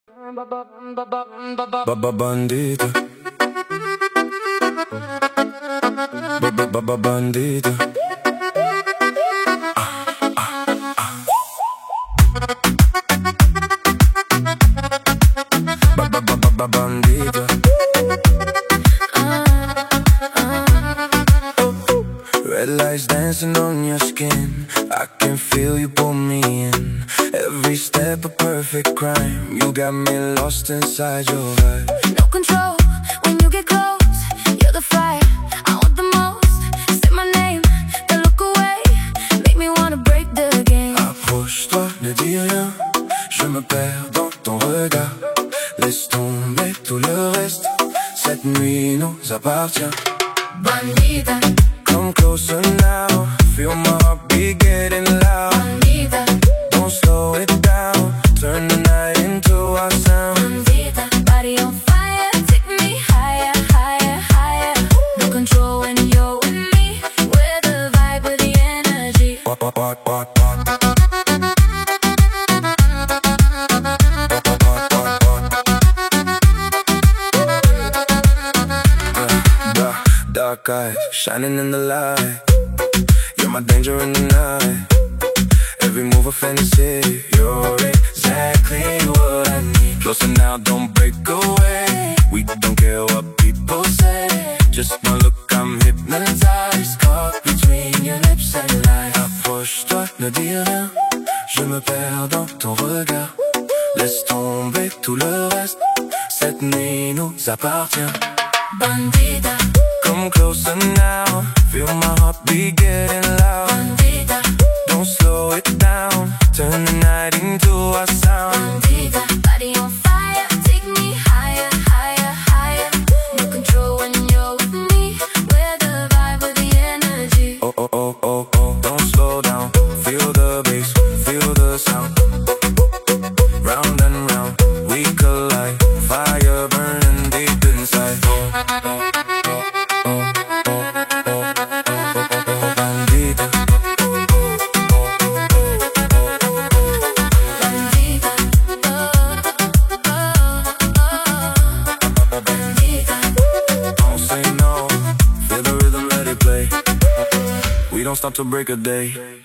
Bandita. Bandita. Bandita. Red lights dancing on your skin. I can feel you pull me in. Every step a perfect crime. You got me lost inside your eyes. No control when you get close. You're the fire I want the most. Say my name, then look away. Make me wanna break the game. Approche-toi, ne dis rien. Je me perds dans ton regard. Laisse tomber tout le reste. Cette nuit nous appartient. Bandita, come closer now. Feel my heartbeat getting loud. bandita, Don't slow it down. Turn the night into our sound. bandita. Body on fire, take me higher, higher, higher. No control when you're with me. We're the vibe with the energy. Walk, walk, walk, walk, walk. Dark eyes shining in the light. You're my danger in the night. Every move a fantasy. You're exactly what I need. Closer now, don't break away. We don't care what people say. Just one look, I'm hypnotized. Caught between your lips and lies. Approche-toi, ne dis rien. Je me perds dans ton regard. Laisse tomber tout le reste. Cette nuit nous appartient. Bandita, come closer now. Feel my heartbeat getting loud. bandita, Don't slow it down. Turn the night into our sound. bandita. Body on fire, take me higher, higher, higher. No control when you're with me. We're the vibe with the energy. Oh, oh, oh, oh, oh. Don't slow down. Feel the bass, feel the sound. Round and round, we collide. Fire burning deep inside. Oh, oh, oh, oh, oh, oh, oh, bandita. Bandita, bandita. Don't say no. Feel the rhythm, let it play. We don't stop till break of day.